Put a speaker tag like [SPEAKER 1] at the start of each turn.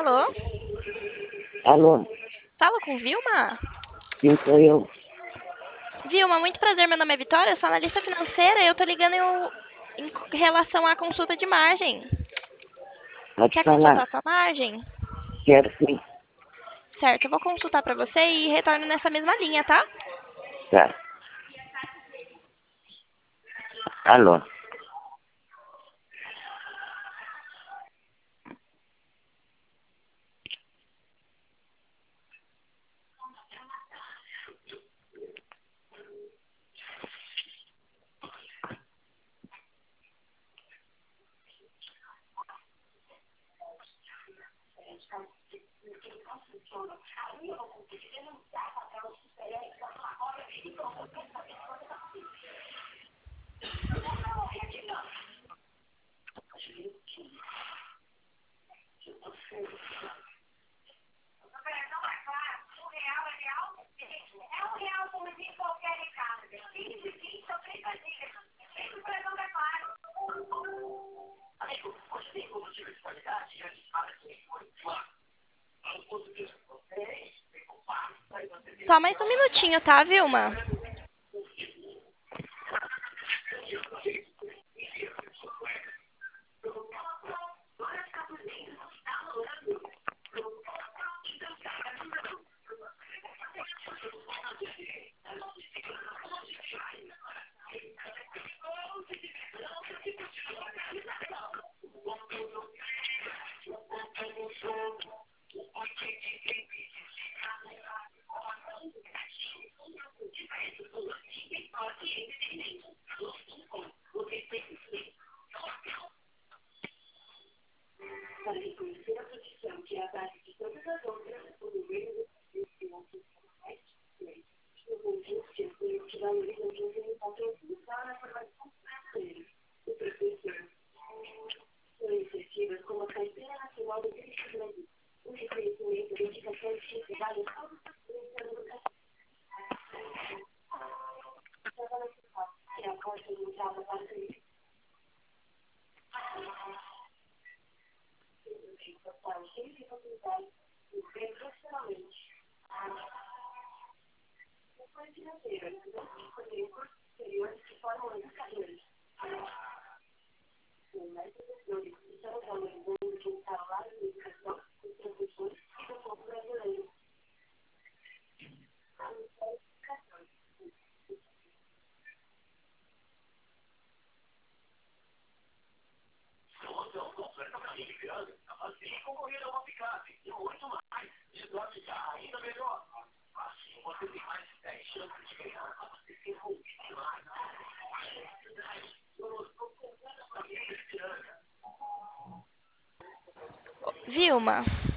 [SPEAKER 1] Alô?
[SPEAKER 2] Alô,
[SPEAKER 1] Falo com Vilma?
[SPEAKER 2] sim, sou eu.
[SPEAKER 1] Vilma, muito prazer. Meu nome é Vitória, eu sou analista financeira e eu tô ligando em relação à consulta de margem.
[SPEAKER 2] Pode
[SPEAKER 1] Quer
[SPEAKER 2] falar.
[SPEAKER 1] consultar sua margem?
[SPEAKER 2] Quero sim.
[SPEAKER 1] Certo, eu vou consultar pra você e retorno nessa mesma linha, tá?
[SPEAKER 2] Tá. Alô.
[SPEAKER 1] Só mais um minutinho, tá, Vilma? Vilma?